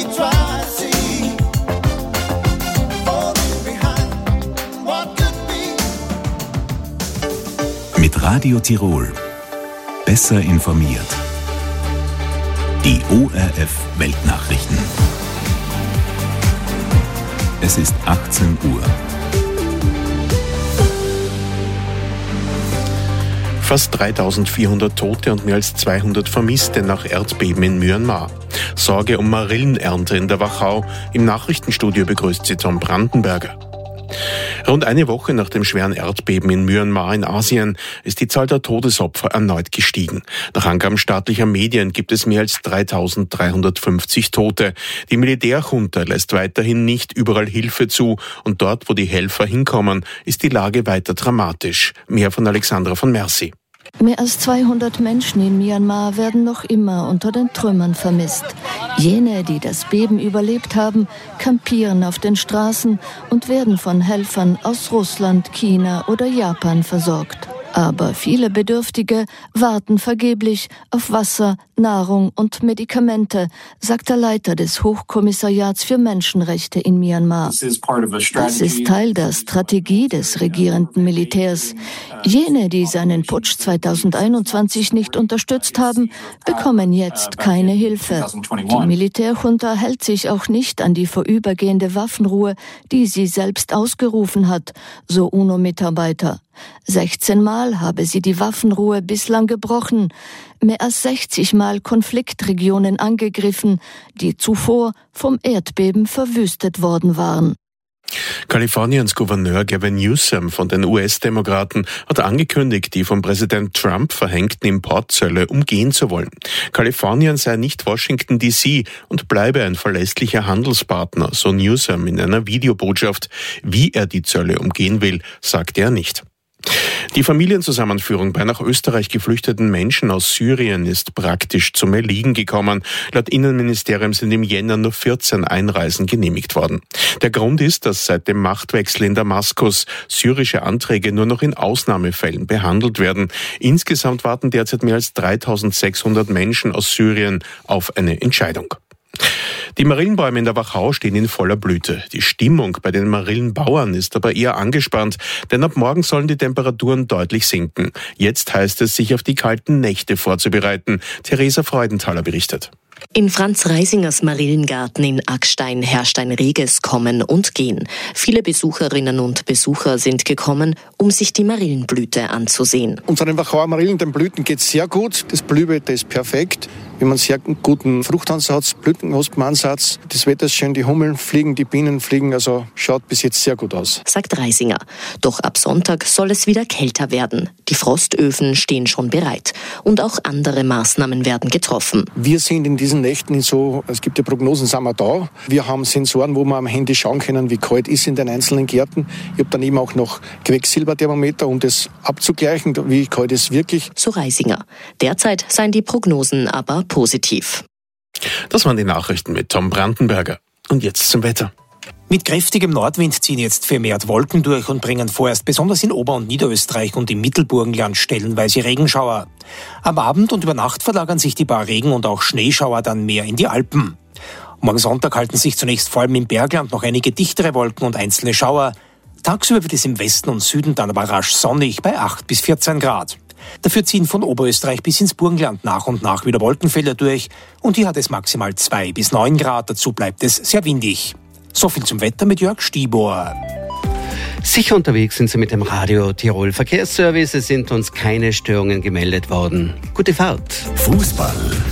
Mit Radio Tirol. Besser informiert. Die ORF-Weltnachrichten. Es ist 18 Uhr. Fast 3.400 Tote und mehr als 200 Vermisste nach Erdbeben in Myanmar. Sorge um Marillenernte in der Wachau. Im Nachrichtenstudio begrüßt sie Tom Brandenberger. Rund eine Woche nach dem schweren Erdbeben in Myanmar in Asien ist die Zahl der Todesopfer erneut gestiegen. Nach Angaben staatlicher Medien gibt es mehr als 3.350 Tote. Die Militärjunta lässt weiterhin nicht überall Hilfe zu und dort, wo die Helfer hinkommen, ist die Lage weiter dramatisch. Mehr von Alexandra von Mercy. Mehr als 200 Menschen in Myanmar werden noch immer unter den Trümmern vermisst. Jene, die das Beben überlebt haben, kampieren auf den Straßen und werden von Helfern aus Russland, China oder Japan versorgt. Aber viele Bedürftige warten vergeblich auf Wasser, Nahrung und Medikamente, sagt der Leiter des Hochkommissariats für Menschenrechte in Myanmar. Das ist Teil der Strategie des regierenden Militärs. Jene, die seinen Putsch 2021 nicht unterstützt haben, bekommen jetzt keine Hilfe. Die Militärjunta hält sich auch nicht an die vorübergehende Waffenruhe, die sie selbst ausgerufen hat, so UNO-Mitarbeiter. 16 Mal habe sie die Waffenruhe bislang gebrochen, mehr als 60 Mal Konfliktregionen angegriffen, die zuvor vom Erdbeben verwüstet worden waren. Kaliforniens Gouverneur Gavin Newsom von den US-Demokraten hat angekündigt, die von Präsident Trump verhängten Importzölle umgehen zu wollen. Kalifornien sei nicht Washington D.C. und bleibe ein verlässlicher Handelspartner, so Newsom in einer Videobotschaft. Wie er die Zölle umgehen will, sagte er nicht. Die Familienzusammenführung bei nach Österreich geflüchteten Menschen aus Syrien ist praktisch zum Erliegen gekommen. Laut Innenministerium sind im Jänner nur 14 Einreisen genehmigt worden. Der Grund ist, dass seit dem Machtwechsel in Damaskus syrische Anträge nur noch in Ausnahmefällen behandelt werden. Insgesamt warten derzeit mehr als 3.600 Menschen aus Syrien auf eine Entscheidung. Die Marillenbäume in der Wachau stehen in voller Blüte. Die Stimmung bei den Marillenbauern ist aber eher angespannt, denn ab morgen sollen die Temperaturen deutlich sinken. Jetzt heißt es, sich auf die kalten Nächte vorzubereiten. Theresa Freudenthaler berichtet. In Franz Reisingers Marillengarten in Ackstein herrscht ein reges Kommen und Gehen. Viele Besucherinnen und Besucher sind gekommen, um sich die Marillenblüte anzusehen. Unseren Wachauer Marillen, den Blüten geht es sehr gut. Das Blühwetter ist perfekt. Wir haben einen sehr guten Fruchtansatz, Blütenknospenansatz. Das Wetter ist schön, die Hummeln fliegen, die Bienen fliegen, also schaut bis jetzt sehr gut aus. Sagt Reisinger. Doch ab Sonntag soll es wieder kälter werden. Die Frostöfen stehen schon bereit. Und auch andere Maßnahmen werden getroffen. Wir sind in diesen Nächten es gibt ja Prognosen, sind wir da. Wir haben Sensoren, wo wir am Handy schauen können, wie kalt ist in den einzelnen Gärten. Ich habe dann eben auch noch Quecksilberthermometer, um das abzugleichen, wie kalt es wirklich. So Reisinger. Derzeit seien die Prognosen aber positiv. Das waren die Nachrichten mit Tom Brandenberger. Und jetzt zum Wetter. Mit kräftigem Nordwind ziehen jetzt vermehrt Wolken durch und bringen vorerst besonders in Ober- und Niederösterreich und im Mittelburgenland stellenweise Regenschauer. Am Abend und über Nacht verlagern sich die paar Regen- und auch Schneeschauer dann mehr in die Alpen. Morgen Sonntag halten sich zunächst vor allem im Bergland noch einige dichtere Wolken und einzelne Schauer. Tagsüber wird es im Westen und Süden dann aber rasch sonnig bei 8 bis 14 Grad. Dafür ziehen von Oberösterreich bis ins Burgenland nach und nach wieder Wolkenfelder durch und hier hat es maximal 2 bis 9 Grad, dazu bleibt es sehr windig. So viel zum Wetter mit Jörg Stibor. Sicher unterwegs sind Sie mit dem Radio Tirol Verkehrsservice. Es sind uns keine Störungen gemeldet worden. Gute Fahrt. Fußball.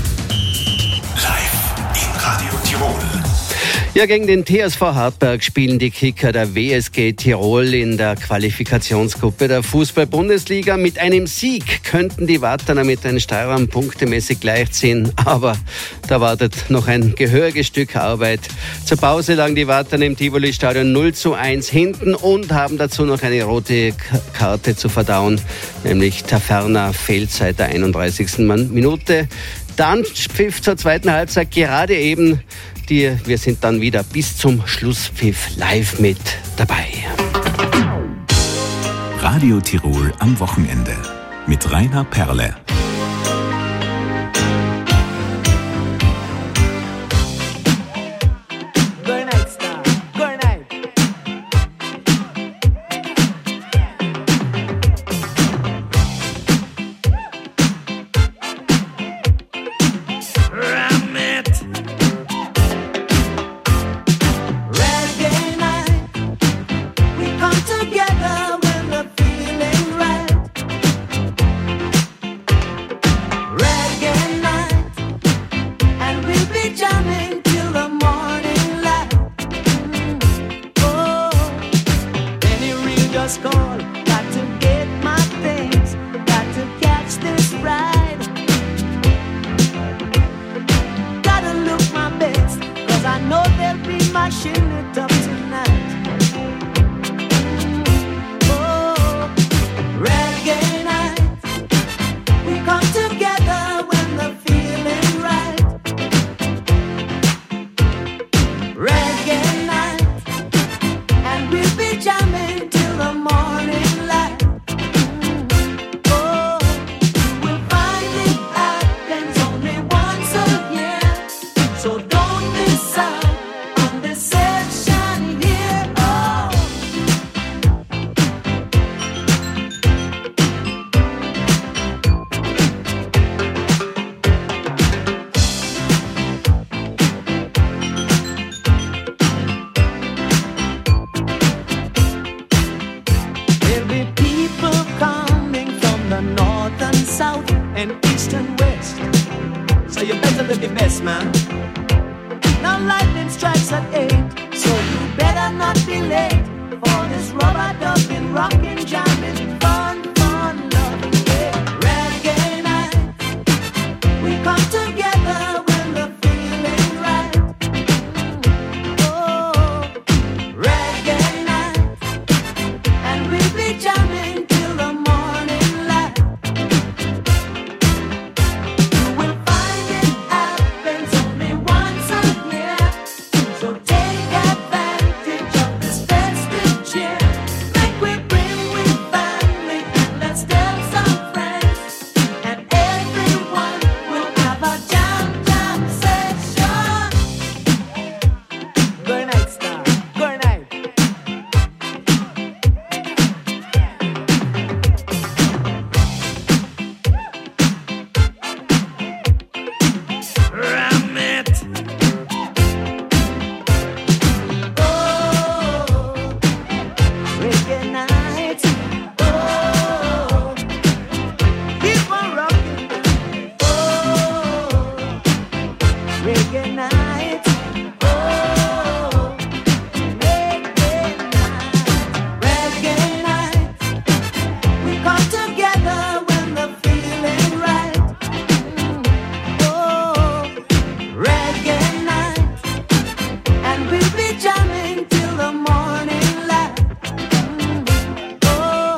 Live in Radio Tirol. Ja, gegen den TSV Hartberg spielen die Kicker der WSG Tirol in der Qualifikationsgruppe der Fußball-Bundesliga. Mit einem Sieg könnten die Wartaner mit den Steirern punktemäßig gleichziehen. Aber da wartet noch ein gehöriges Stück Arbeit. Zur Pause lagen die Wartaner im Tivoli-Stadion 0:1 hinten und haben dazu noch eine rote Karte zu verdauen. Nämlich Taferner fehlt seit der 31. Minute. Dann Pfiff zur zweiten Halbzeit gerade eben. Wir sind dann wieder bis zum Schlusspfiff live mit dabei. Radio Tirol am Wochenende mit Rainer Perle. be jamming till the morning light. Oh, any real just call. Got to get my things, got to catch this ride. Gotta look my best, 'cause I know they'll be mashing it up tonight. Oh, reggae night, we come together when the feeling right. Reggae night, and we'll be jamming till the morning light. Oh, you will find it happens only once a year, so don't miss out on this session here. Oh, there'll be people coming from the north and south and east and west, so you better live your best, man. Now lightning strikes at 8, so you better not be late for this rubber dubbing, rockin', jamming, fun, fun, loving day. Reggae night, we come together when the feeling right. Oh, reggae night, and we'll be jamming till the morning light. You will find it happens only once a year, so take advantage of this festive cheer. Make we bring with family and let's tell some friends, and everyone will have a jam session. Good night, star. Good night. Ram it. Oh, reggae night. Oh, keep on rocking. Oh, reggae night. Oh, reggae night. Reggae night. We come together when the feeling right. Oh, reggae night, and we'll be jamming till the morning light. Oh,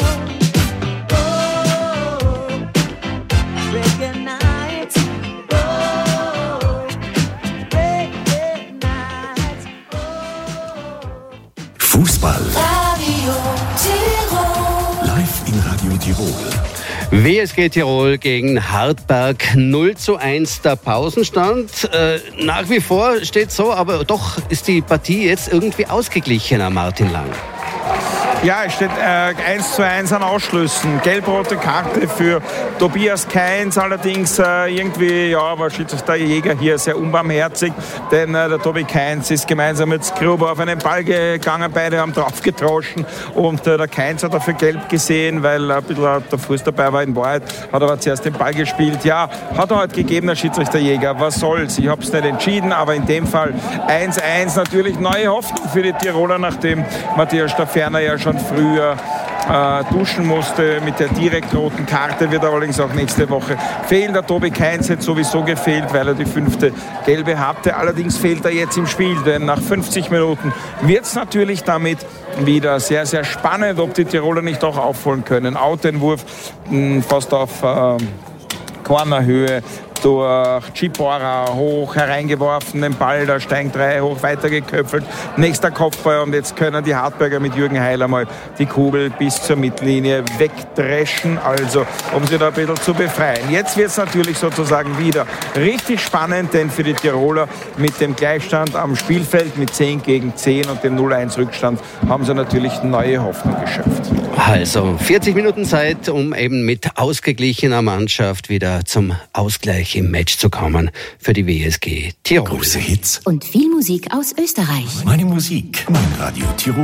oh, reggae night. Oh, reggae night. Oh. Fußball. Radio Tirol. Live in Radio Tirol. WSG Tirol gegen Hartberg 0:1 der Pausenstand. Nach wie vor steht so, aber doch ist die Partie jetzt irgendwie ausgeglichener, Martin Lang. Ja, es steht 1:1 an Ausschlüssen. Gelb-rote Karte für Tobias Kainz. Allerdings irgendwie, ja, war Schiedsrichter Jäger hier sehr unbarmherzig, denn der Tobi Kainz ist gemeinsam mit Skruber auf einen Ball gegangen. Beide haben draufgetroschen und der Kainz hat dafür gelb gesehen, weil ein bisschen der Fuß dabei war. In Wahrheit hat er aber zuerst den Ball gespielt. Ja, hat er halt gegeben, der Schiedsrichter Jäger. Was soll's? Ich habe es nicht entschieden, aber in dem Fall 1:1. Natürlich neue Hoffnung für die Tiroler, nachdem Matthias Stafferner ja schon früher duschen musste mit der direkt roten Karte, wird er allerdings auch nächste Woche fehlen. Der Tobi Kainz hätte sowieso gefehlt, weil er die 5. Gelbe hatte. Allerdings fehlt er jetzt im Spiel, denn nach 50 Minuten wird es natürlich damit wieder sehr, sehr spannend, ob die Tiroler nicht auch aufholen können. Outentwurf fast auf Cornerhöhe durch Chipora hoch hereingeworfen, den Ball, der Stein 3 hoch weitergeköpfelt, nächster Kopfball und jetzt können die Hartberger mit Jürgen Heiler mal die Kugel bis zur Mittellinie wegdreschen, also um sie da ein bisschen zu befreien. Jetzt wird es natürlich sozusagen wieder richtig spannend, denn für die Tiroler mit dem Gleichstand am Spielfeld mit 10:10 und dem 0:1 Rückstand haben sie natürlich neue Hoffnung geschöpft. Also 40 Minuten Zeit, um eben mit ausgeglichener Mannschaft wieder zum Ausgleich im Match zu kommen für die WSG Tirol. Große Hits. Und viel Musik aus Österreich. Meine Musik. Mein Radio Tirol.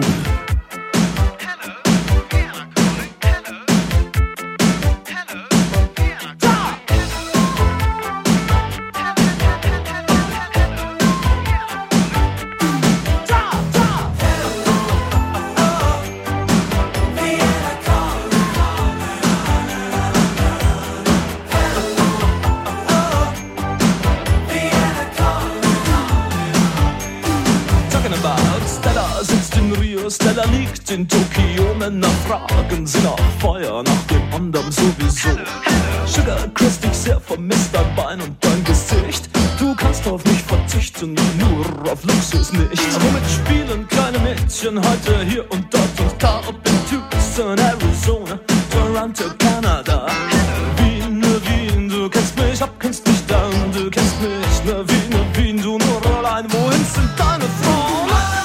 Cannibal. Stella sitzt in Rio, Stella liegt in Tokio. Männer fragen sie nach Feuer, nach dem anderen sowieso. Sugar, Chris, dich sehr vermisst, dein Bein und dein Gesicht. Du kannst auf mich verzichten, nur auf Luxus nicht. Womit spielen kleine Mädchen heute hier und dort und da? Ob in Tucson, Arizona, Toronto, Kanada. Wien, Wien, du kennst mich, abkennst mich dann. Du kennst mich, Wien, du nur allein. Wohin sind deine Frauen?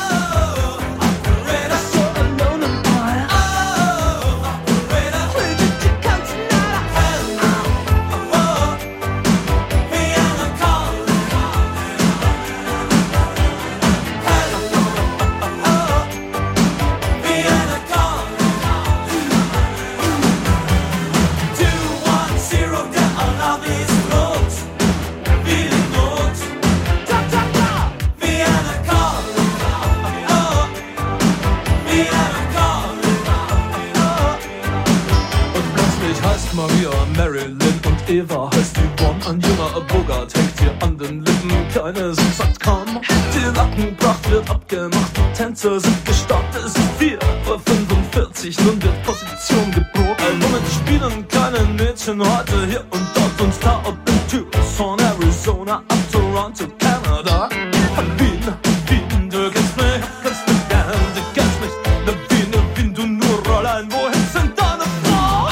Maria, Marilyn und Eva heißt Yvonne. Ein junger Bogart hängt hier an den Lippen. Keine sind satt, komm. Die Lackenpracht wird abgemacht, die Tänzer sind gestartet. Es ist 4:45 Uhr, nun wird Position geprobt. Womit spielen kleine Mädchen heute hier und dort und da? Ob in Tucson, Arizona, ab Toronto, Kanada. Wien, Wien, du kennst mich, kannst mich gern, du kennst mich. Wien, du nur allein, wohin sind deine Frauen?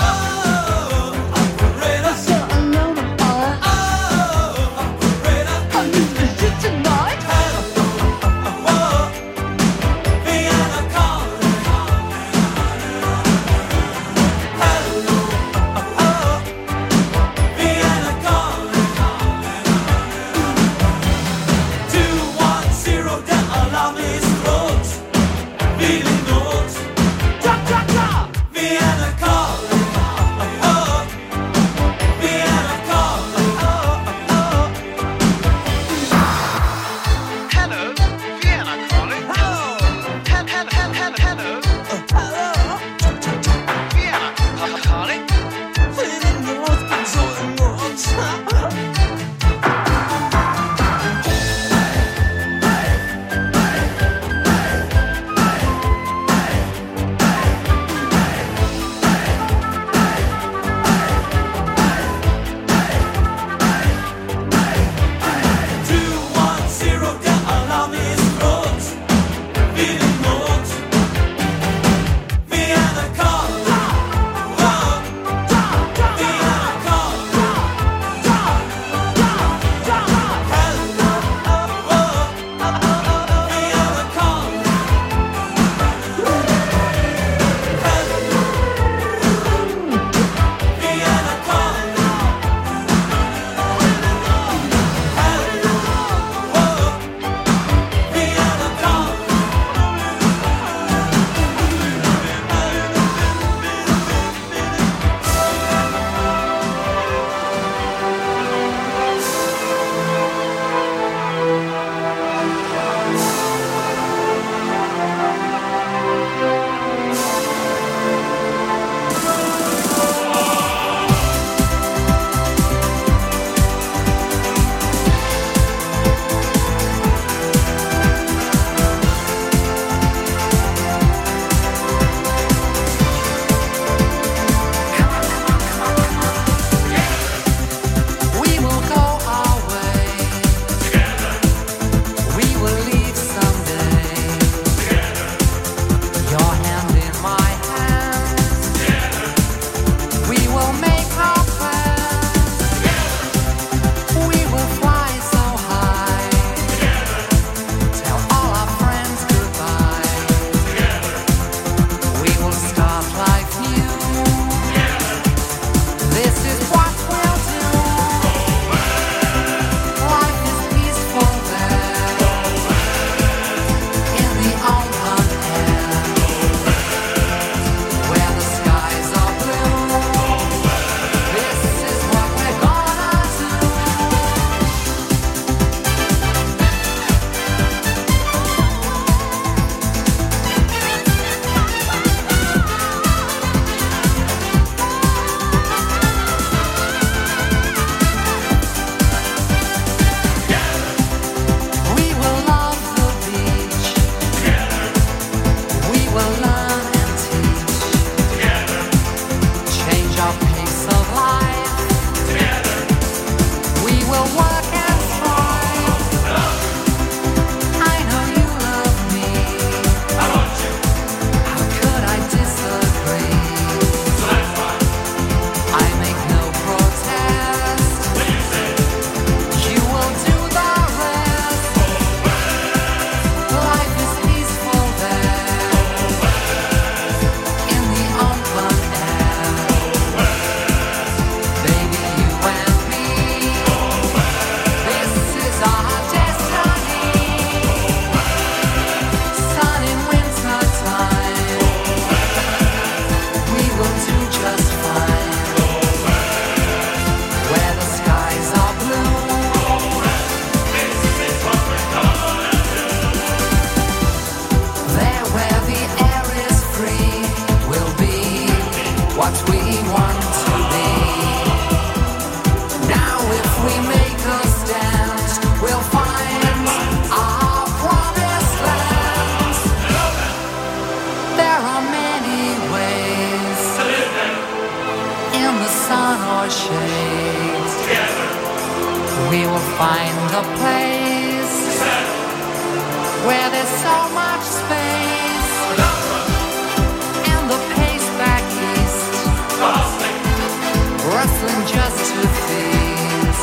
find a place where there's so much space and the pace back east, rustling just to feast,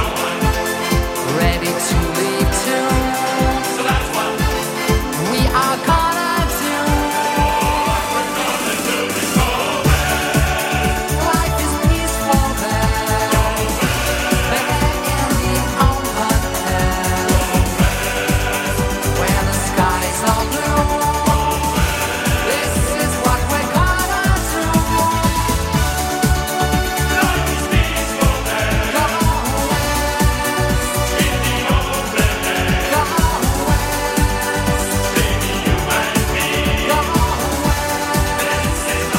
ready to leave too. So that's what we are gonna do. What we're gonna do is go west. Life is peaceful there, back in the open air, where the skies are blue. This is what we're gonna do. Life is peaceful there. Go west. In the open air. Go west. Baby, you and me. Go west. This is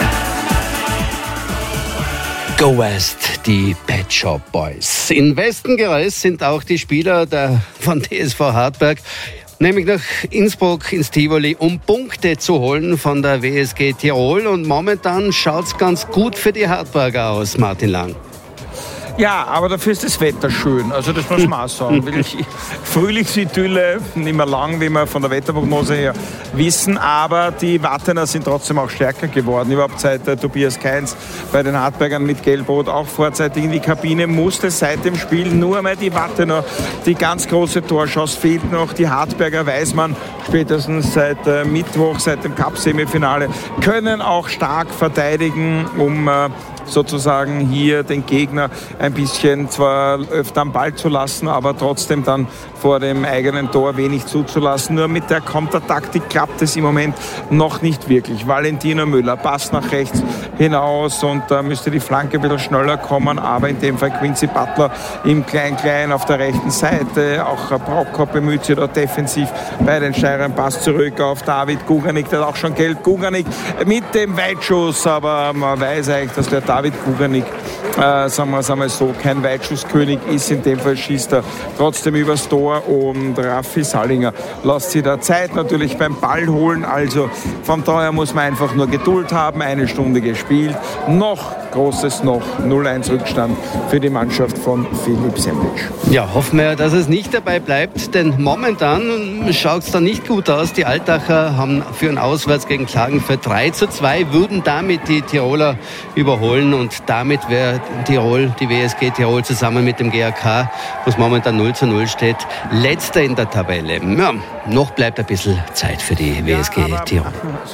Go West, die Pet Shop Boys. In Westen gereist sind auch die Spieler von TSV Hartberg, nämlich nach Innsbruck ins Tivoli, um Punkte zu holen von der WSG Tirol. Und momentan schaut's ganz gut für die Hartberger aus, Martin Lang. Ja, aber dafür ist das Wetter schön. Also das muss man auch sagen. Wirklich Frühlingsidylle, nicht mehr lang, wie wir von der Wetterprognose her wissen. Aber die Wattener sind trotzdem auch stärker geworden. Überhaupt seit Tobias Kainz bei den Hartbergern mit Gelbrot auch vorzeitig in die Kabine musste. Seit dem Spiel nur einmal die Wattener. Die ganz große Torchance fehlt noch. Die Hartberger, weiß man, spätestens seit Mittwoch, seit dem Cup-Semifinale, können auch stark verteidigen, um sozusagen hier den Gegner ein bisschen zwar öfter am Ball zu lassen, aber trotzdem dann vor dem eigenen Tor wenig zuzulassen. Nur mit der Kontertaktik klappt es im Moment noch nicht wirklich. Valentino Müller passt nach rechts hinaus und da müsste die Flanke ein bisschen schneller kommen, aber in dem Fall Quincy Butler im Klein-Klein auf der rechten Seite. Auch Prokop bemüht sich dort defensiv bei den Steirern. Pass zurück auf David Guganik, der hat auch schon gelb. Guganik mit dem Weitschuss, aber man weiß eigentlich, dass der David Guganik, sagen wir mal so, kein Weitschusskönig ist. In dem Fall schießt er trotzdem übers Tor und Raffi Sallinger lässt sich da Zeit natürlich beim Ball holen. Also von daher muss man einfach nur Geduld haben. Eine Stunde gespielt. Noch großes 0-1 Rückstand für die Mannschaft von Philipp Semlitsch. Ja, hoffen wir, dass es nicht dabei bleibt, denn momentan schaut es da nicht gut aus. Die Altacher haben führen auswärts gegen Klagenfurt 3:2, würden damit die Tiroler überholen und damit wäre Tirol, die WSG Tirol zusammen mit dem GAK, wo es momentan 0:0 steht, letzter in der Tabelle. Ja, noch bleibt ein bisschen Zeit für die WSG Tirol.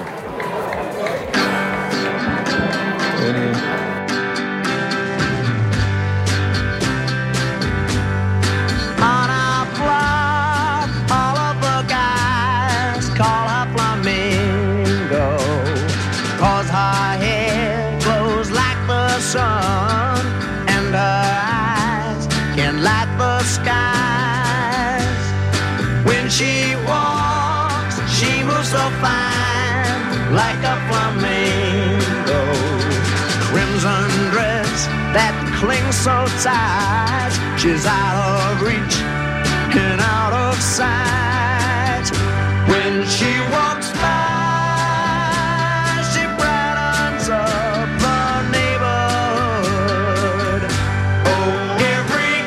Sun and her eyes can light the skies. When she walks, she moves so fine, like a flamingo. Crimson dress that clings so tight, she's out of reach and out of sight. When she walks by, she brightens up the neighborhood. Oh, every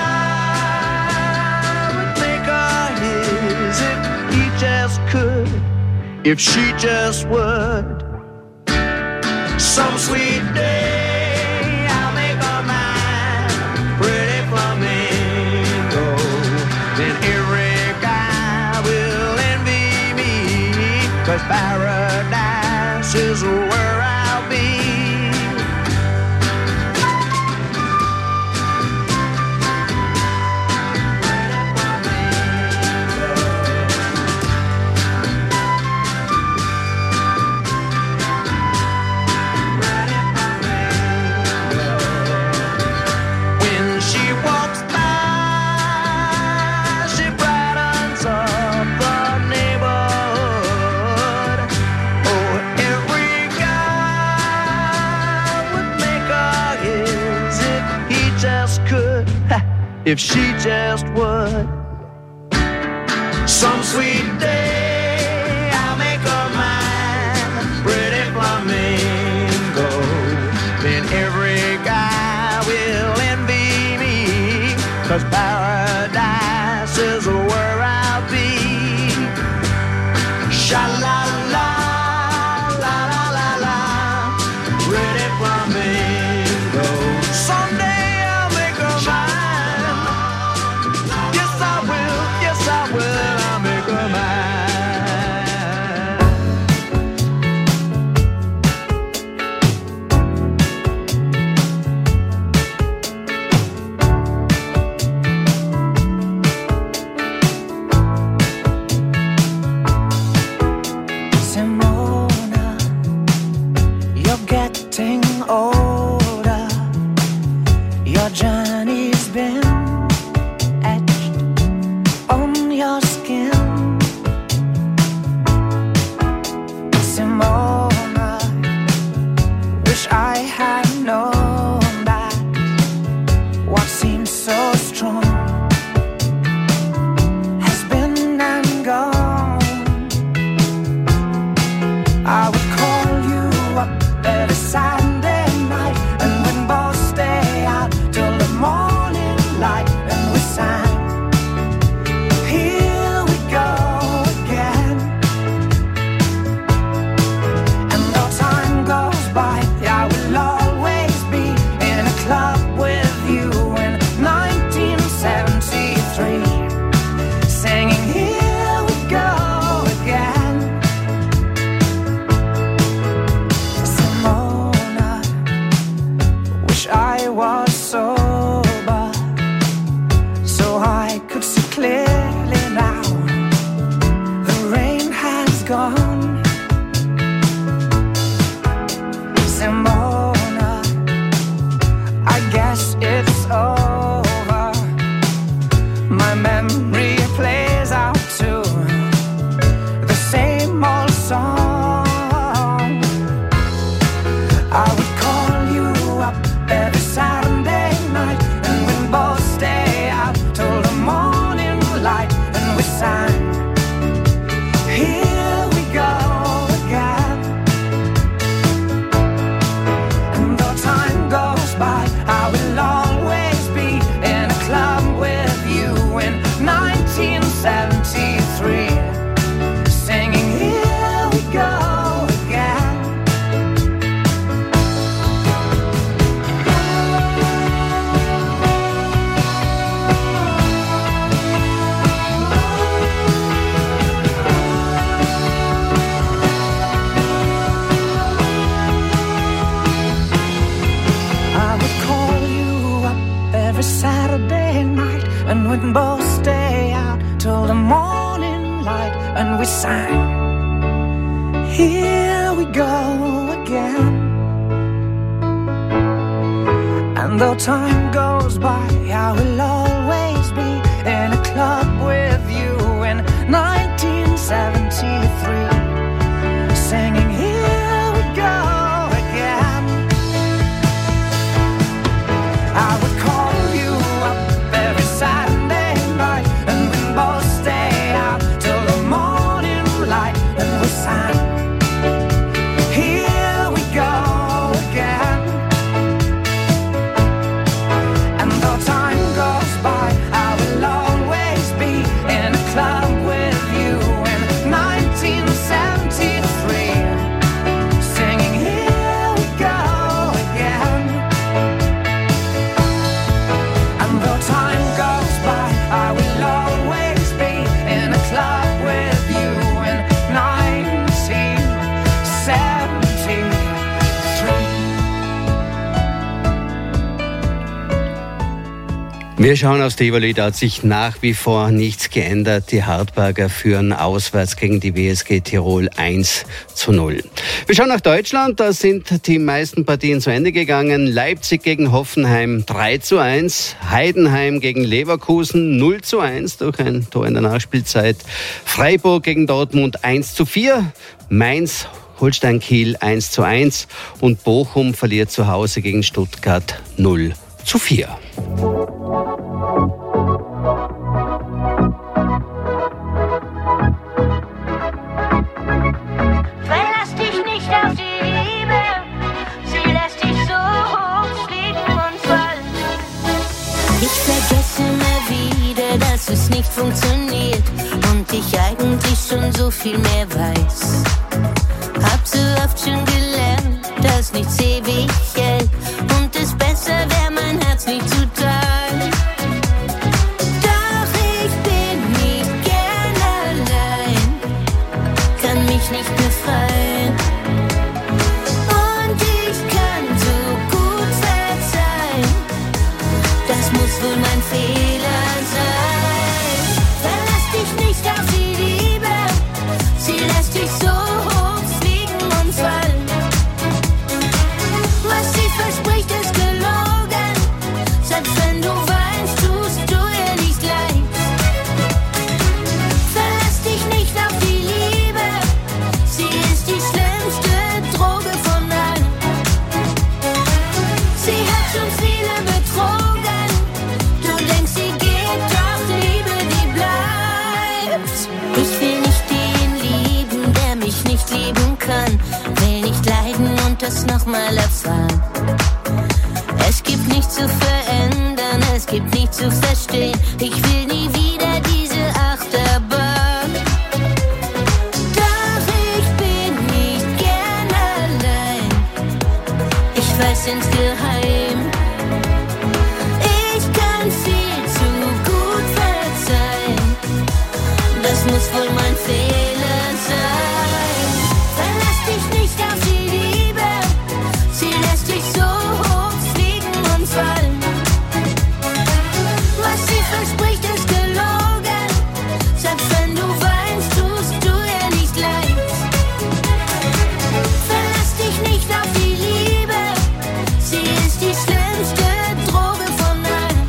guy would make her his if he just could, if she just would. Some sweet day I'll make her mine, pretty flamingo. Then every guy will envy me, 'cause paradise is where I'll be. When she walks by, she brightens up the neighborhood. Oh, every guy would make her his if he just could, if she just would. Some sweet day I'll make her mine, pretty flamingo. Then every guy will envy me, 'cause power Sha-la-la, la-la-la-la, pretty flamingo. Someday I'll make her mine. Yes, I will, I'll make her mine. Older, your journey's been etched on your skin. Simona, wish I had known that what seems so strong has been and gone. I would call you up every Saturday night, and we'd both stay out till the morning light, and we sang, here we go again. And though time goes by, I will always be in a club with you in 1973, singing, here we go again. I was sober, so I could see clearly now. The rain has gone. Simona, I guess it's over. My memory plays out to the same old song. I would call you up every Saturday night, and we'd both stay out till the morning light, and we sang, here we go again. And though time goes by, I will always be in a club with you in 1973, singing, here we go again. Saturday night, and we'd both stay out till the morning light, and we sang, here we go again. And though time goes by, I will always be in a club with you in 1973, singing, here we go again. I would call every Saturday night, and we both stay out till the morning light, and we sang, here we go again. And though time goes by, I will always be in a club with you in 1973, singing, here we go again. And though time goes by, I will always be in a club with you in 1973. Wir schauen aufs Tivoli, da hat sich nach wie vor nichts geändert. Die Hartberger führen auswärts gegen die WSG Tirol 1:0. Wir schauen nach Deutschland, da sind die meisten Partien zu Ende gegangen. Leipzig gegen Hoffenheim 3:1, Heidenheim gegen Leverkusen 0:1 durch ein Tor in der Nachspielzeit, Freiburg gegen Dortmund 1:4, Mainz Holstein Kiel 1:1 und Bochum verliert zu Hause gegen Stuttgart 0:4. Verlass dich nicht auf die Liebe, sie lässt dich so hoch fliegen und fallen. Ich vergesse immer wieder, dass es nicht funktioniert und ich eigentlich schon so viel mehr weiß. Hab so oft schon gelernt, dass nichts ewig hält und es besser wäre, mein Herz nicht zu teilen. Doch ich bin nicht gern allein, kann mich nicht befreien. Und ich kann so gut verzeihen, das muss wohl mein Fehler sein. Verlass dich nicht auf die Liebe, sie lässt dich so hoch fliegen und fallen. Was sie verspricht, ist gelogen, selbst wenn du weinst, tust du ihr nicht leid. Verlass dich nicht auf die Liebe, sie ist die schlimmste Droge von allen. Sie hat schon viele betrogen, du denkst, sie geht, doch Liebe, die bleibt. Ich will nicht den lieben, der mich nicht lieben kann, will nicht leiden und das nochmal erfahren. Es gibt nichts zu verändern, es gibt nichts zu verstehen, ich will nie wieder diese Achterbahn. Doch ich bin nicht gern allein, ich weiß insgeheim, ich kann viel zu gut verzeihen, das muss wohl mein Fehler sein. Verlass dich nicht auf die Liebe, sie lässt dich so hoch fliegen und fallen. Was sie verspricht, ist gelogen, selbst wenn du weinst, tust du ihr nicht leid. Verlass dich nicht auf die Liebe, sie ist die schlimmste Droge von allen.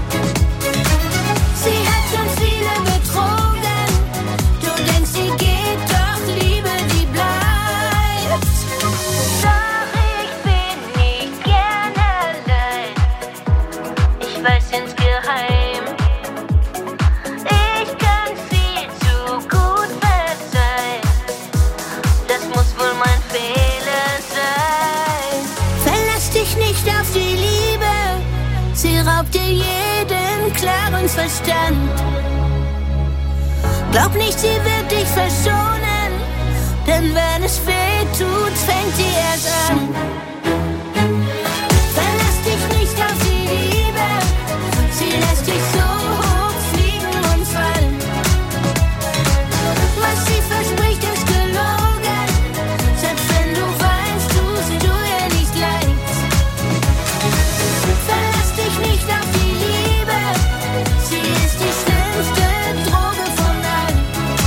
Sie hat schon viele betrogen, du denkst, sie geht, doch Liebe, die bleibt. Doch ich bin nicht gern allein, ich weiß insgeheim, ich kann viel zu gut verzeihen, das muss wohl mein Fehler sein. Verlass dich nicht auf die Liebe, sie raubt dir jeden klaren Verstand. Glaub nicht, sie wird dich verschonen, denn wenn es weh tut, fängt sie erst an. Verlass dich nicht auf die Liebe, sie lässt dich so hoch fliegen und fallen. Was sie verspricht, ist gelogen, selbst wenn du weinst, tust du ihr nicht leid. Verlass dich nicht auf die Liebe, sie ist die schlimmste Droge von allen.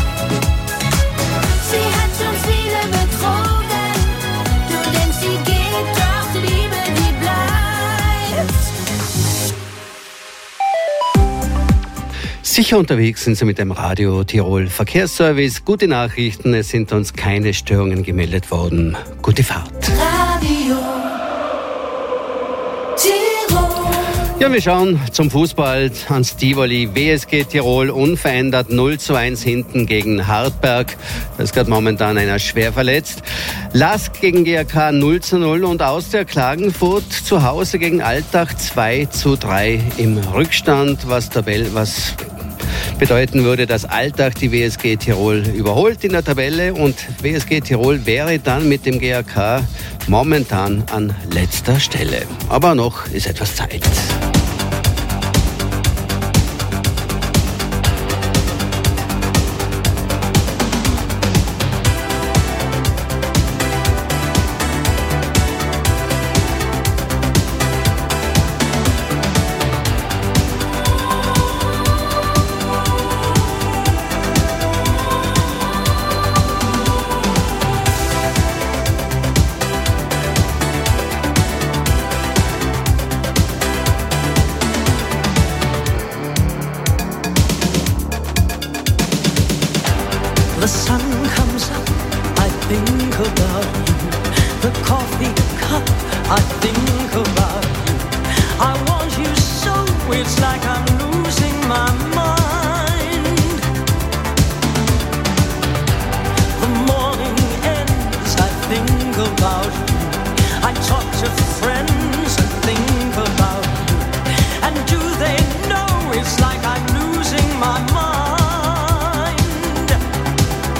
Sie hat schon viele betrogen, du denkst, sie geht, doch Liebe, die bleibt. Sicher unterwegs sind Sie mit dem Radio Tirol Verkehrsservice. Gute Nachrichten, es sind uns keine Störungen gemeldet worden. Gute Fahrt. Radio Tirol. Ja, wir schauen zum Fußball ans Tivoli. WSG Tirol unverändert 0:1 hinten gegen Hartberg. Da ist gerade momentan einer schwer verletzt. LASK gegen GAK 0:0 und Austria Klagenfurt zu Hause gegen Altach 2:3 im Rückstand, was bedeuten würde, dass Altach die WSG Tirol überholt in der Tabelle und WSG Tirol wäre dann mit dem GAK momentan an letzter Stelle. Aber noch ist etwas Zeit. The sun comes up, I think about you. The coffee cup, I think about you. I want you so, it's like I'm losing my mind. The morning ends, I think about you. I talk to friends and think about you. And do they know it's like I'm losing my mind?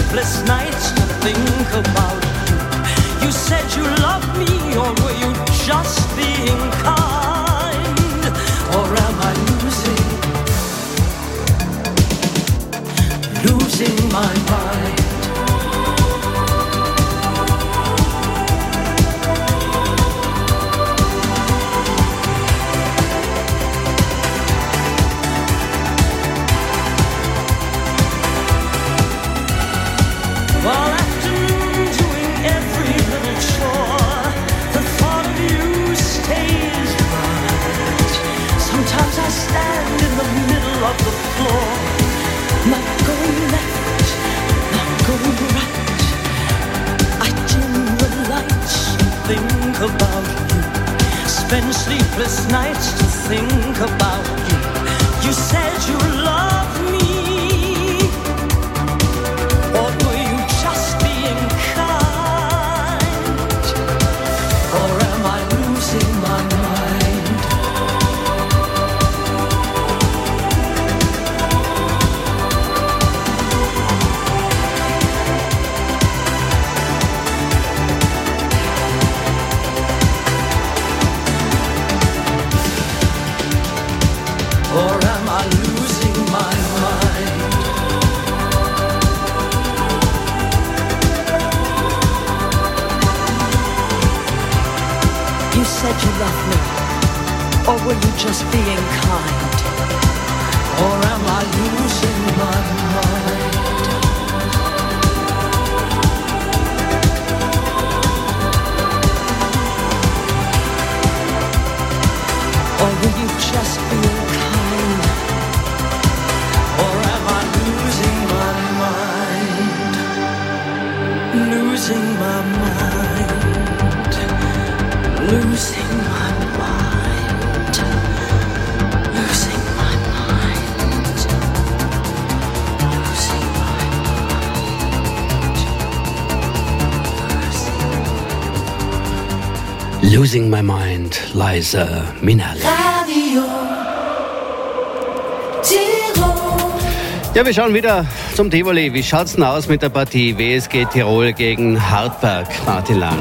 sleepless nights to think about you. You said you loved me, or were you just being kind? Or am I losing my mind? All afternoon doing every little chore, the thought of you stays right. Sometimes I stand in the middle of the floor, not going left, not going right. I dim the lights and think about you, spend sleepless nights to think about you. You said you loved me, or were you just being kind? Or am I losing my mind? Or am I losing my mind? You said you loved me, or were you just being kind? Or am I losing my mind? Or were you just being kind? Or am I losing my mind? Losing my mind. Losing my mind. Losing my mind. Losing my mind. Losing My Mind, Liza Minnelli. Radio Tirol. Ja, wir schauen wieder zum Tivoli. Wie schaut's denn aus mit der Partie WSG Tirol gegen Hartberg? Martin Lang.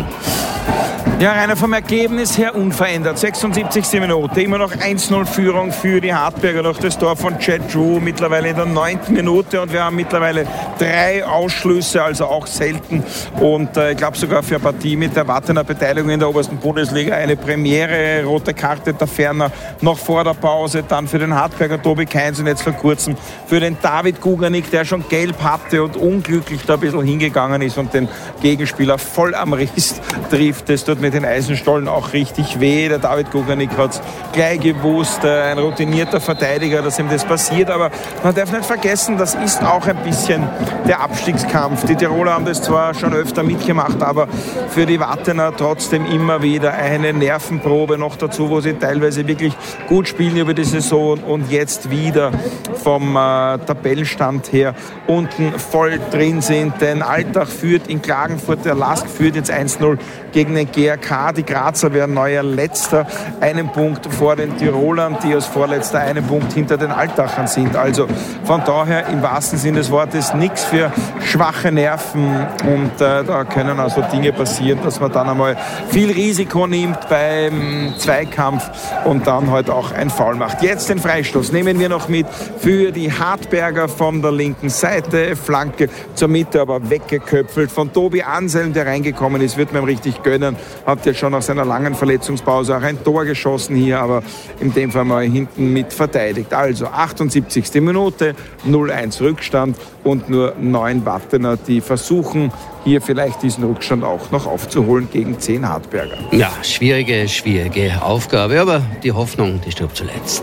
Ja, Rainer, vom Ergebnis her unverändert. 76. Minute, immer noch 1-0 Führung für die Hartberger durch das Tor von Chad Drew, mittlerweile in der 9. Minute, und wir haben mittlerweile 3 Ausschlüsse, also auch selten, und ich glaube sogar für eine Partie mit der Wattener Beteiligung in der obersten Bundesliga eine Premiere. Rote Karte der Ferner noch vor der Pause, dann für den Hartberger Tobi Kainz und jetzt vor kurzem für den David Guganik, der schon gelb hatte und unglücklich da ein bisschen hingegangen ist und den Gegenspieler voll am Riss trifft. Das tut mit den Eisenstollen auch richtig weh. Der David Guganik hat es gleich gewusst, ein routinierter Verteidiger, dass ihm das passiert, aber man darf nicht vergessen, das ist auch ein bisschen der Abstiegskampf. Die Tiroler haben das zwar schon öfter mitgemacht, aber für die Wattener trotzdem immer wieder eine Nervenprobe noch dazu, wo sie teilweise wirklich gut spielen über die Saison und jetzt wieder vom Tabellenstand her unten voll drin sind. Denn Altach führt in Klagenfurt, der LASK führt jetzt 1-0 gegen den GRK. Die Grazer werden neuer Letzter, einen Punkt vor den Tirolern, die als Vorletzter einen Punkt hinter den Altachern sind. Also von daher im wahrsten Sinne des Wortes nichts für schwache Nerven, und da können also Dinge passieren, dass man dann einmal viel Risiko nimmt beim Zweikampf und dann halt auch ein Foul macht. Jetzt den Freistoß nehmen wir noch mit für die Hartberger von der linken Seite. Flanke zur Mitte, aber weggeköpfelt von Tobi Anselm, der reingekommen ist, wird man ihm richtig gönnen. Hat jetzt schon nach seiner langen Verletzungspause auch ein Tor geschossen hier, aber in dem Fall mal hinten mit verteidigt. Also 78. Minute, 0-1 Rückstand und nur 9 Wattener, die versuchen, hier vielleicht diesen Rückstand auch noch aufzuholen gegen 10 Hartberger. Ja, schwierige Aufgabe, aber die Hoffnung, die stirbt zuletzt.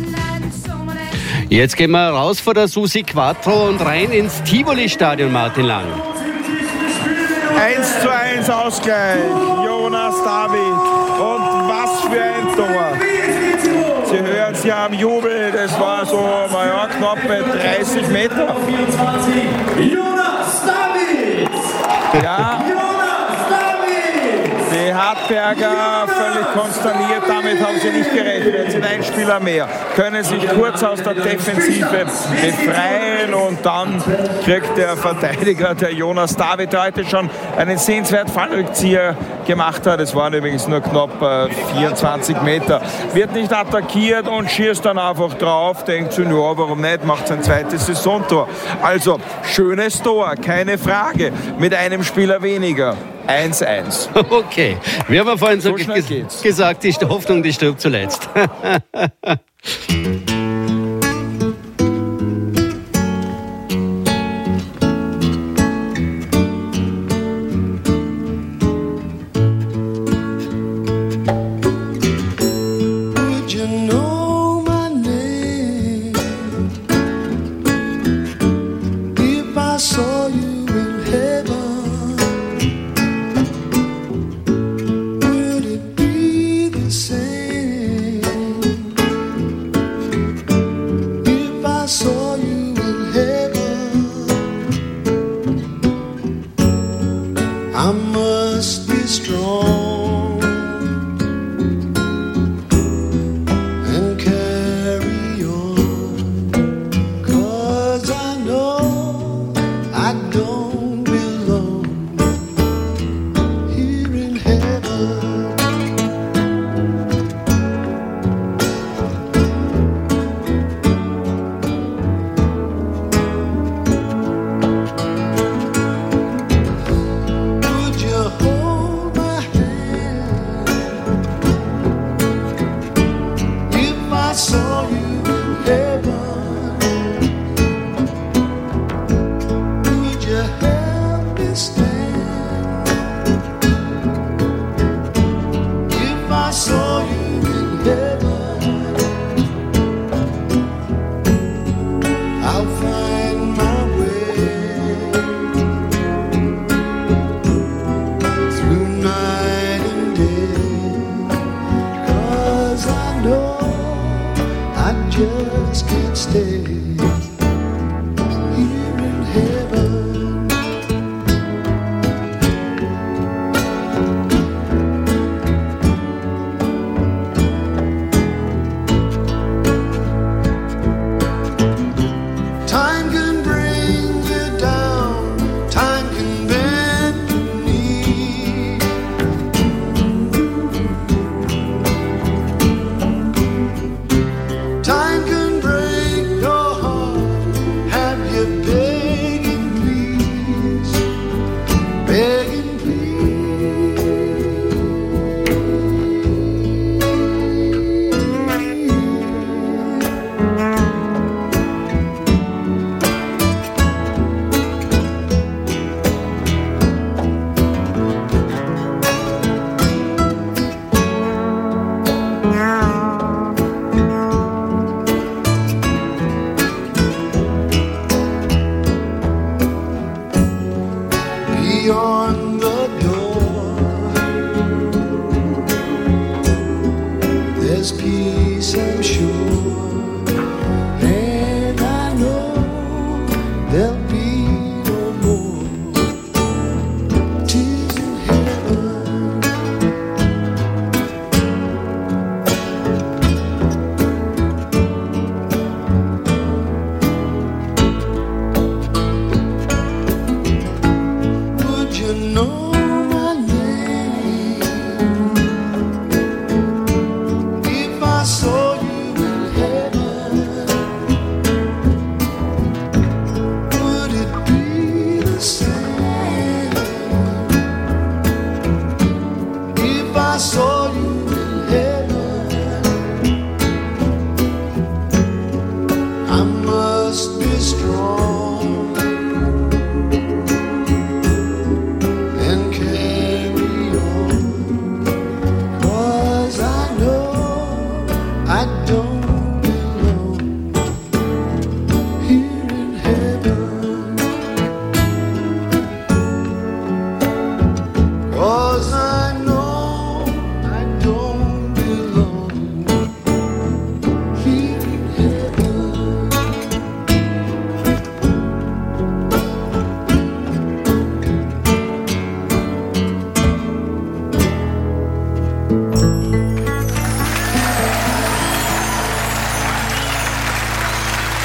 Jetzt gehen wir raus vor der Susi Quattro und rein ins Tivoli-Stadion, Martin Lang. 1:1 Ausgleich, Jonas David. Und was für ein Tor. Sie hören es ja am Jubel, das war so knappe 30 Meter. Jonas David! Ja. Die Hartberger völlig konsterniert, damit haben sie nicht gerechnet. Jetzt sind ein Spieler mehr, können sich kurz aus der Defensive befreien und dann kriegt der Verteidiger, der Jonas David, der heute schon einen sehenswerten Fallrückzieher gemacht hat. Es waren übrigens nur knapp 24 Meter. Wird nicht attackiert und schießt dann einfach drauf, denkt sich, ja, warum nicht, macht sein zweites Saisontor. Also, schönes Tor, keine Frage, mit einem Spieler weniger. 1:1. Okay, wir haben ja vorhin so gesagt, die Hoffnung, die stirbt zuletzt. Time can break your heart.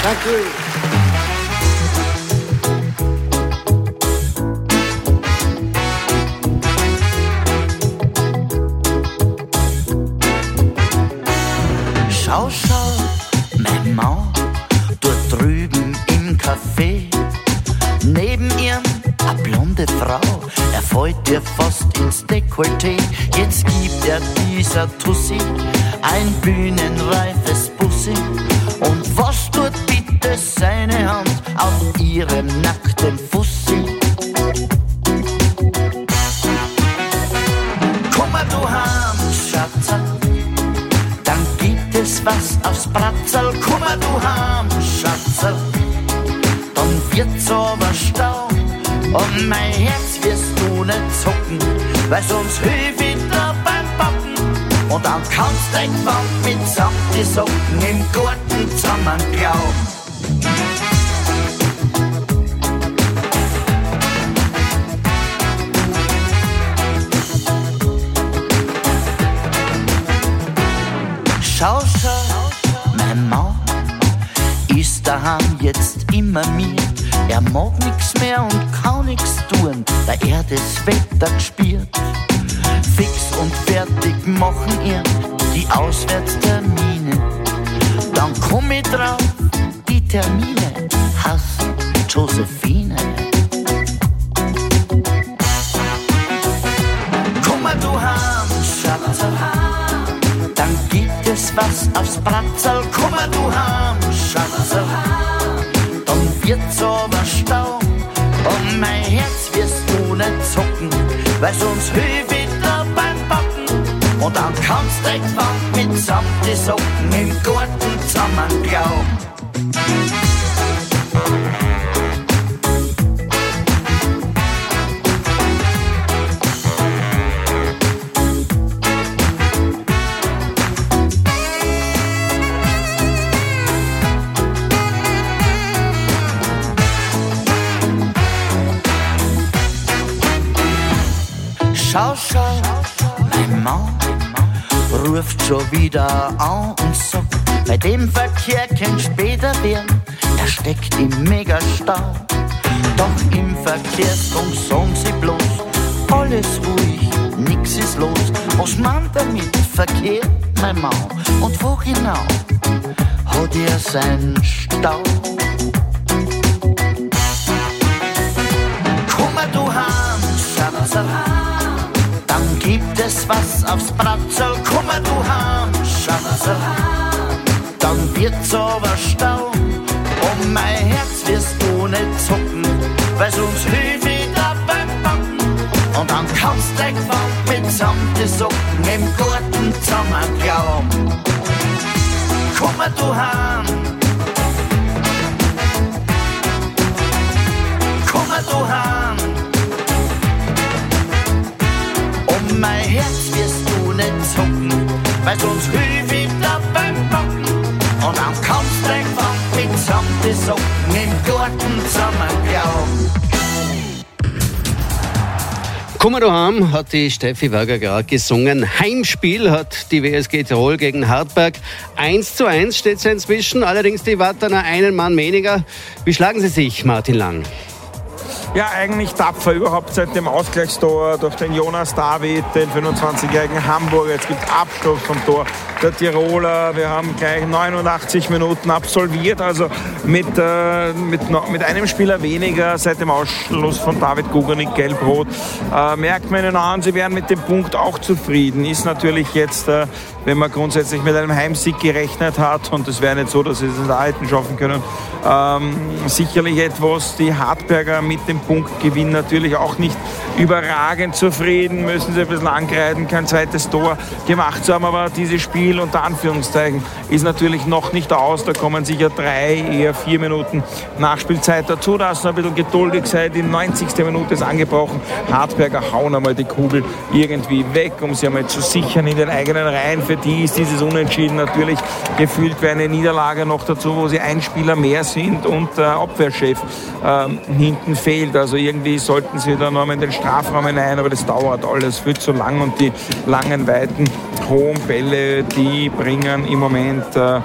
Danke. Schau, mein Mann, dort drüben im Café. Neben ihm eine blonde Frau, er fällt dir fast ins Dekolleté. Jetzt gibt er dieser Tussi ein bühnenreifes Bussi. Und was tut bitte seine Hand auf ihrem nackten Fussi? Komm mal du heim, Schatz, dann gibt es was aufs Bratzerl. Komm mal du heim, Schatz, dann wird's aber Stau. Und mein Herz wirst du nicht zucken, weil sonst hüll wieder beim Backen. Und dann kannst du irgendwann mitsamt die Socken im Garten zusammenglauben. Schau, mein Mann ist daheim jetzt immer mir. Er mag nix mehr und kann nix tun, weil er das Wetter gespürt. Fix und fertig machen ihn die Auswärtstermine. Dann komm ich drauf, die Termine hasst Josephine. Komm mal du heim, Schatz, dann gibt es was aufs Bratzerl. Komm mal du heim, Schatz, dann wird's aber Stau. Und mein Herz wirst du nicht zucken, weil sonst hüll wieder beim Backen. Und dann kannst du irgendwann mitsamt die Socken im Garten zusammenglauben. Schau, mein Mann ruft schon wieder an und sagt, bei dem Verkehr kann später werden, er steckt im Megastau. Doch im Verkehrsfunk sagen sie bloß, alles ruhig, nix ist los. Was meint damit Verkehr, mein Mann? Und wo genau hat er seinen Stau? Komm mal du heim, Schatz, dann gibt es was aufs Bratzerl. Komm mal du heim, Schatz, dann wird's aber Stau. Und mein Herz wirst du nicht zucken, weil sonst hüll wieder beim Backen. Und dann kannst du irgendwann mitsamt die Socken im Garten zusammenglauben. Komm mal du heim, komm mal du heim. Und mein Herz wirst du nicht zucken, weil sonst hüll wieder beim Backen. Und dann kannst du irgendwann mitsamt die Socken im Garten zusammenglauben. Komm mal daheim, hat die Steffi Wager gerade gesungen. Heimspiel hat die WSG Tirol gegen Hartberg. 1:1 steht es inzwischen, allerdings die Wartaner einen Mann weniger. Wie schlagen sie sich, Martin Lang? Ja, eigentlich tapfer, überhaupt seit dem Ausgleichstor durch den Jonas David, den 25-jährigen Hamburger. Jetzt gibt es Abschluss vom Tor der Tiroler. Wir haben gleich 89 Minuten absolviert, also mit einem Spieler weniger seit dem Ausschluss von David Gugernik, gelb-rot. Merkt man ihnen an, sie wären mit dem Punkt auch zufrieden. Ist natürlich jetzt, wenn man grundsätzlich mit einem Heimsieg gerechnet hat, und es wäre nicht so, dass sie es in der Alten schaffen können, sicherlich etwas. Die Hartberger mit dem Punktgewinn natürlich auch nicht überragend zufrieden, müssen sie ein bisschen angreifen, kein zweites Tor gemacht zu haben, aber dieses Spiel unter Anführungszeichen ist natürlich noch nicht aus, da kommen sicher 3, eher 4 Minuten Nachspielzeit dazu, dass ein bisschen geduldig seid, die 90. Minute ist angebrochen, Hartberger hauen einmal die Kugel irgendwie weg, um sie einmal zu sichern in den eigenen Reihen. Für die ist dieses Unentschieden natürlich gefühlt wie eine Niederlage noch dazu, wo sie ein Spieler mehr sind und der Abwehrchef hinten fehlt. Also irgendwie sollten sie da noch mal in den Strafraum hinein, aber das dauert alles viel zu lang und die langen, weiten, hohen Bälle, die bringen im Moment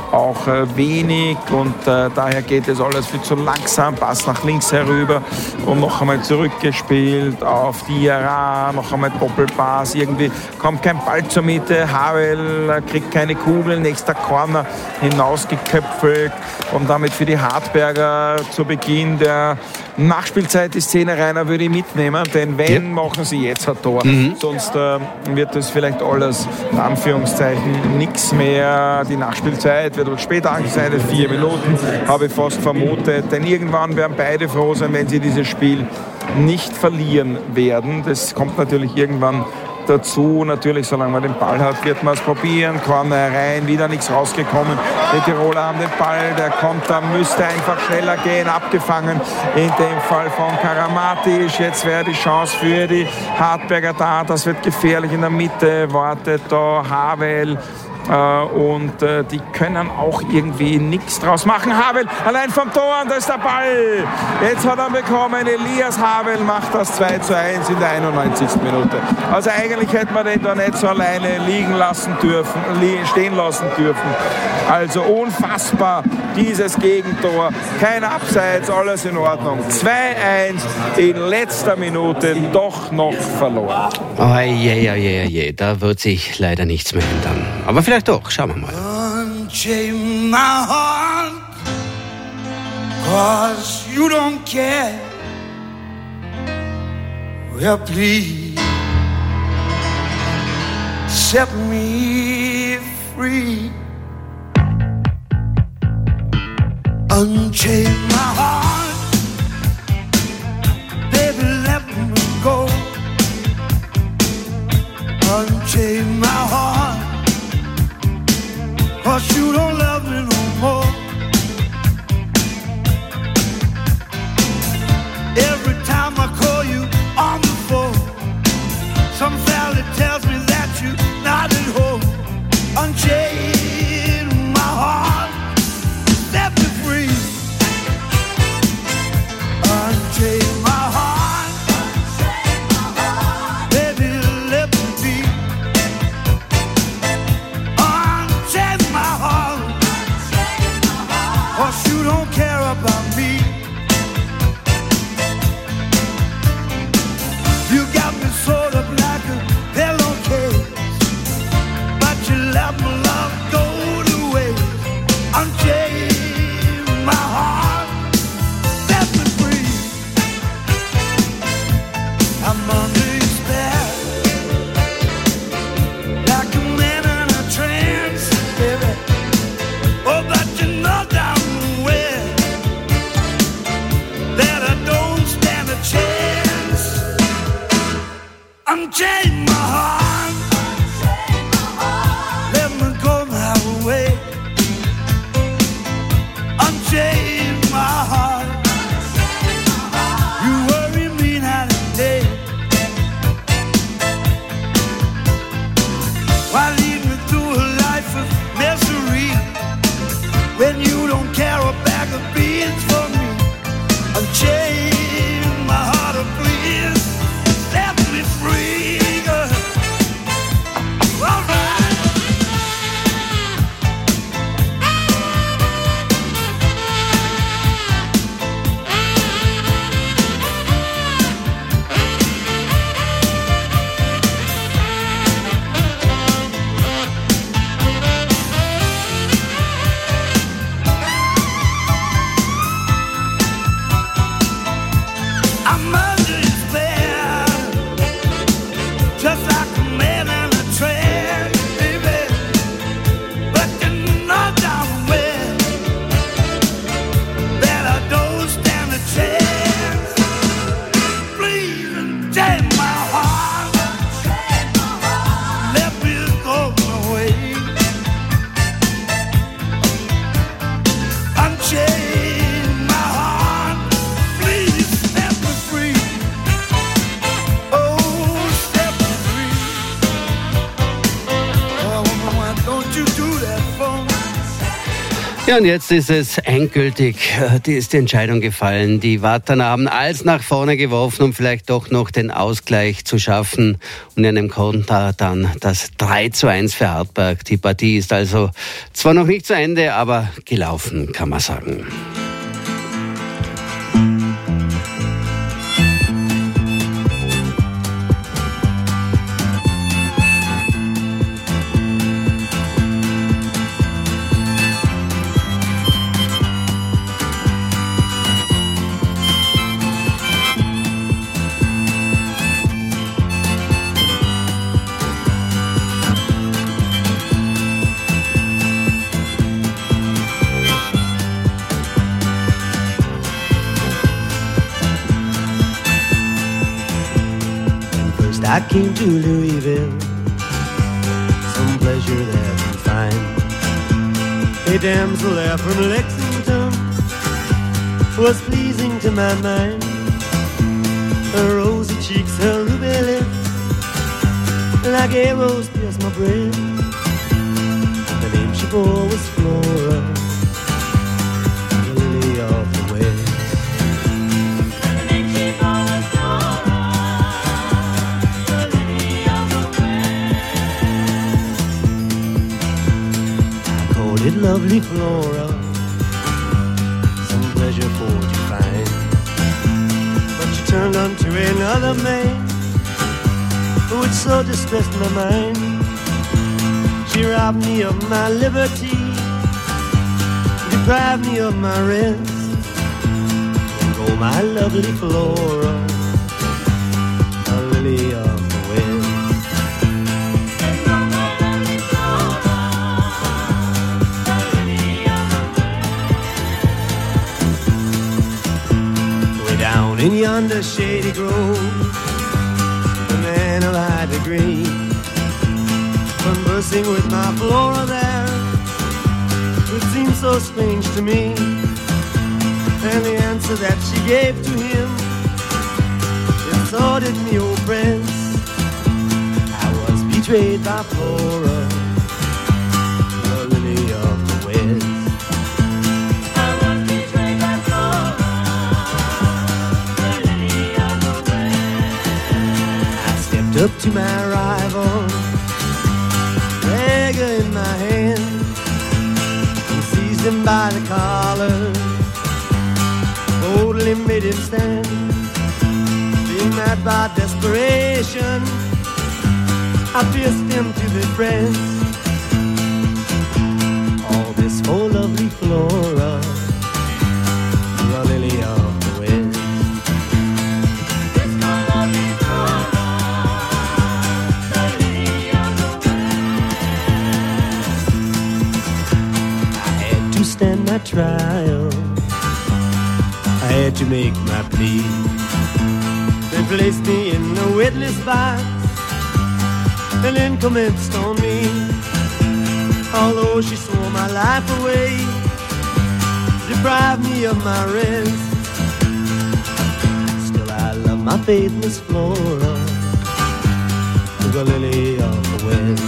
auch wenig und daher geht es alles viel zu langsam. Pass nach links herüber und noch einmal zurückgespielt auf Diarra, noch einmal Doppelpass. Irgendwie kommt kein Ball zur Mitte. Havel kriegt keine Kugel, nächster Corner hinausgeköpfelt, um damit für die Hartberger zu Beginn der Nachspielzeit die Szene reiner würde ich mitnehmen, denn wenn, machen sie jetzt ein Tor. Sonst wird das vielleicht alles, in Anführungszeichen, nichts mehr. Die Nachspielzeit wird später angezeigt, 4 Minuten, habe ich fast vermutet, denn irgendwann werden beide froh sein, wenn sie dieses Spiel nicht verlieren werden. Das kommt natürlich irgendwann dazu. Natürlich, solange man den Ball hat, wird man es probieren. Corner rein, wieder nichts rausgekommen. Die Tiroler haben den Ball, der Konter müsste einfach schneller gehen, abgefangen. In dem Fall von Karamantic. Jetzt wäre die Chance für die Hartberger da. Das wird gefährlich in der Mitte. Wartet da Havel. Und die können auch irgendwie nichts draus machen. Havel allein vom Tor und da ist der Ball. Jetzt hat er bekommen. Elias Havel macht das 2:1 in der 91. Minute. Also eigentlich hätte man den da nicht so alleine stehen lassen dürfen. Also unfassbar, dieses Gegentor. Kein Abseits, alles in Ordnung. 2:1 in letzter Minute doch noch verloren. Oh, je. Da wird sich leider nichts mehr ändern. Aber vielleicht doch, schauen wir mal. Unchain my heart, 'cause you don't care. Well, please set me free. Unchain my heart, baby, let me go. Unchain my heart, 'cause you don't love me no more. Every time I call you on the phone, some fella tells me that you're not at home. Unchain my heart, set me free. Unchain my heart, baby, let me be. Unchain my heart, 'cause you don't care about me. You got me sort of like a pillowcase, but you let my love go to waste. Unchain my heart, set me free. I'm under your spell, like a man in a trance, baby. Oh, but you know damn well that I don't stand a chance. Unchain my heart, let me go my way. Unchain my heart, you worry me night and day. Why lead me through a life of misery when you don't care a bag of beans for me? Unchain my heart, oh please, set me free, girl. All right. Ja, und jetzt ist es endgültig, die Entscheidung gefallen. Die Wartaner haben alles nach vorne geworfen, um vielleicht doch noch den Ausgleich zu schaffen. Und in einem Konter dann das 3:1 für Hartberg. Die Partie ist also zwar noch nicht zu Ende, aber gelaufen, kann man sagen. I came to Louisville, some pleasure there to find. A damsel there from Lexington was pleasing to my mind. Her rosy cheeks, her ruby lips, like arrows pierced my breast. The name she bore was Flora, the lily of the West. Lovely Flora, some pleasure for to find. But she turned unto another man, which so distressed my mind. She robbed me of my liberty, deprived me of my rest. Oh, my lovely Flora, a lily of the West. In yonder shady grove, the man of high degree, conversing with my Flora there, it seemed so strange to me. And the answer that she gave to him, it so did me oppress. I was betrayed by Flora, the lily of the West. Up to my rival, dagger in my hand, and seized him by the collar, boldly made him stand. Being mad by desperation, I pierced him to the breast. All this for lovely Flora, the lily of the West. Stand my trial, I had to make my plea. They placed me in a witness box and then commenced on me. Although she swore my life away, deprived me of my rest, still I love my faithless Flora, the lily of the West.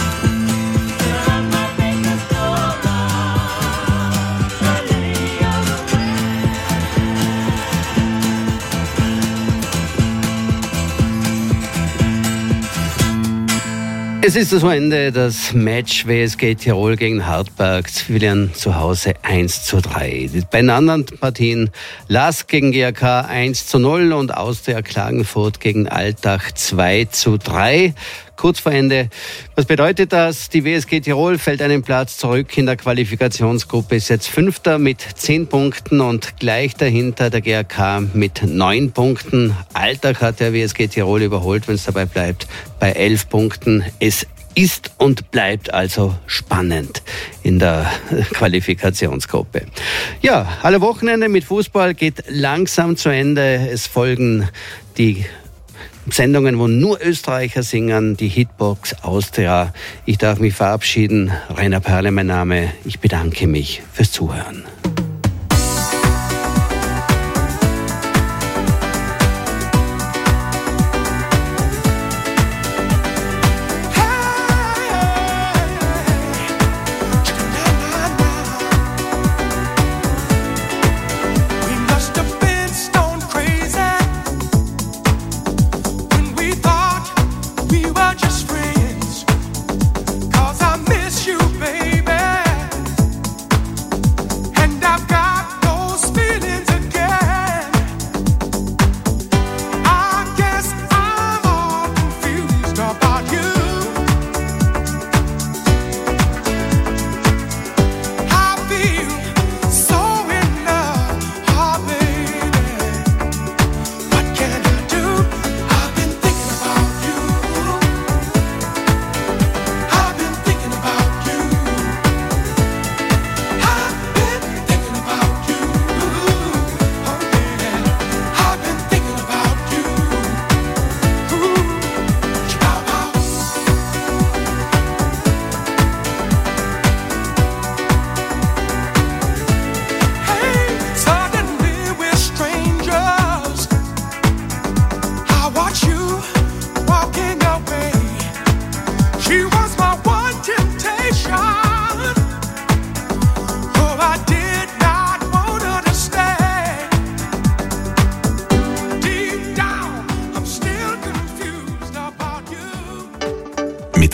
Es ist das Ende, das Match WSG Tirol gegen Hartberg. Sie verlieren zu Hause 1:3. Die beiden anderen Partien, LASK gegen GAK 1:0 und Austria Klagenfurt gegen Altach 2:3. Kurz vor Ende. Was bedeutet das? Die WSG Tirol fällt einen Platz zurück in der Qualifikationsgruppe, ist jetzt Fünfter mit 10 Punkten und gleich dahinter der GAK mit 9 Punkten. Altach hat der WSG Tirol überholt, wenn es dabei bleibt, bei 11 Punkten. Es ist und bleibt also spannend in der Qualifikationsgruppe. Ja, alle Wochenende mit Fußball geht langsam zu Ende. Es folgen die Sendungen, wo nur Österreicher singen, die Hitbox Austria. Ich darf mich verabschieden. Rainer Perle, mein Name. Ich bedanke mich fürs Zuhören.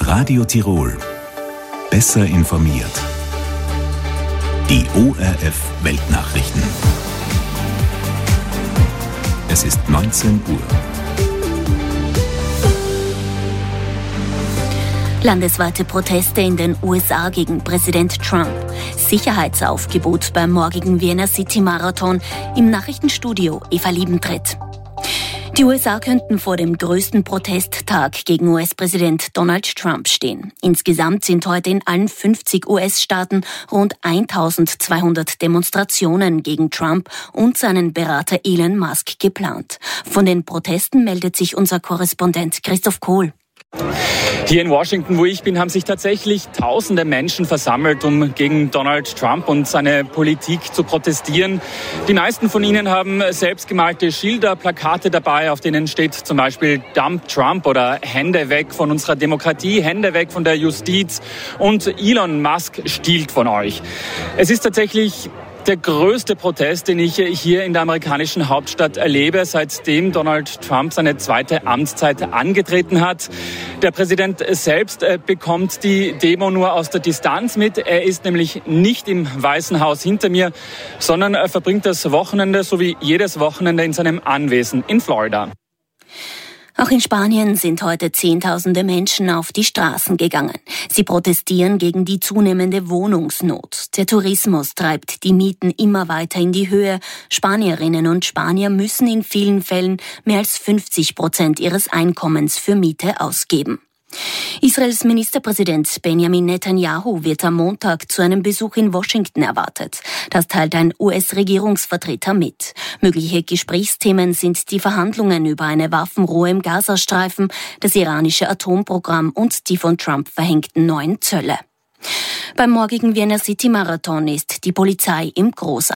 ist Radio Tirol. Besser informiert. Die ORF Weltnachrichten. Es ist 19 Uhr. Landesweite Proteste in den USA gegen Präsident Trump. Sicherheitsaufgebot beim morgigen Vienna City Marathon. Im Nachrichtenstudio Eva Liebentritt. Die USA könnten vor dem größten Protesttag gegen US-Präsident Donald Trump stehen. Insgesamt sind heute in allen 50 US-Staaten rund 1200 Demonstrationen gegen Trump und seinen Berater Elon Musk geplant. Von den Protesten meldet sich unser Korrespondent Christoph Kohl. Hier in Washington, wo ich bin, haben sich tatsächlich tausende Menschen versammelt, um gegen Donald Trump und seine Politik zu protestieren. Die meisten von ihnen haben selbstgemalte Schilder, Plakate dabei, auf denen steht zum Beispiel Dump Trump oder Hände weg von unserer Demokratie, Hände weg von der Justiz und Elon Musk stiehlt von euch. Es ist tatsächlich der größte Protest, den ich hier in der amerikanischen Hauptstadt erlebe, seitdem Donald Trump seine zweite Amtszeit angetreten hat. Der Präsident selbst bekommt die Demo nur aus der Distanz mit. Er ist nämlich nicht im Weißen Haus hinter mir, sondern er verbringt das Wochenende, so wie jedes Wochenende, in seinem Anwesen in Florida. Auch in Spanien sind heute Zehntausende Menschen auf die Straßen gegangen. Sie protestieren gegen die zunehmende Wohnungsnot. Der Tourismus treibt die Mieten immer weiter in die Höhe. Spanierinnen und Spanier müssen in vielen Fällen mehr als 50% ihres Einkommens für Miete ausgeben. Israels Ministerpräsident Benjamin Netanyahu wird am Montag zu einem Besuch in Washington erwartet. Das teilt ein US-Regierungsvertreter mit. Mögliche Gesprächsthemen sind die Verhandlungen über eine Waffenruhe im Gazastreifen, das iranische Atomprogramm und die von Trump verhängten neuen Zölle. Beim morgigen Vienna City Marathon ist die Polizei im Großeinsatz.